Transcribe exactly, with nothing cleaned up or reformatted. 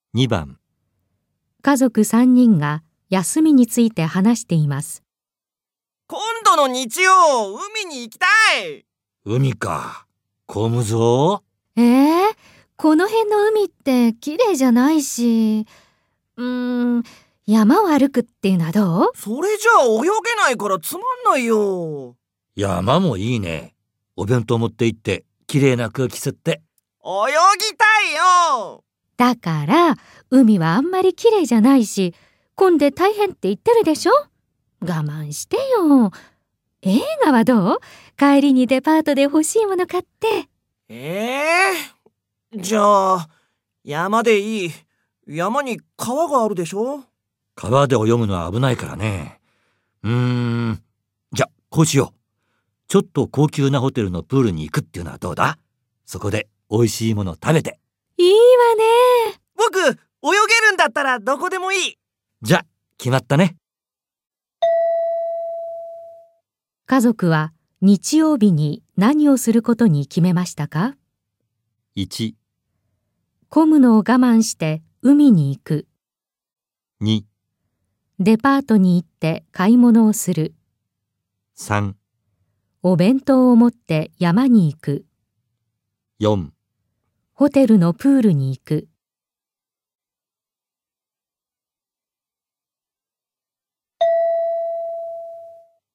にばん、 家族さんにんが休みについて話しています。 今度の日曜、海に行きたい。 海か。混むぞ。 えー、この辺の海って綺麗じゃないし、うーん、山を歩くっていうのはどう？ それじゃあ泳げないからつまんないよ。 山もいいね。お弁当持って行って綺麗な空気吸って。 泳ぎたいよ。 だから海はあんまり綺麗じゃないし、混んで大変って言ってるでしょ。我慢してよ。映画はどう？帰りにデパートで欲しいもの買って。 えー、じゃあ山でいい。山に川があるでしょ。 川で泳ぐのは危ないからね。うーん。じゃ、こうしよう。ちょっと高級なホテルのプールに行くっていうのはどうだ？そこで美味しいもの食べて。 いいわね。 僕、泳げるんだったらどこでもいい。 じゃ、決まったね。 家族は日曜日に何をすることに決めましたか？ いち、 混むのを我慢して海に行く。 に、 デパートに行って買い物をする。 さん、 お弁当を持って山に行く。 よん、 ホテルのプールに行く。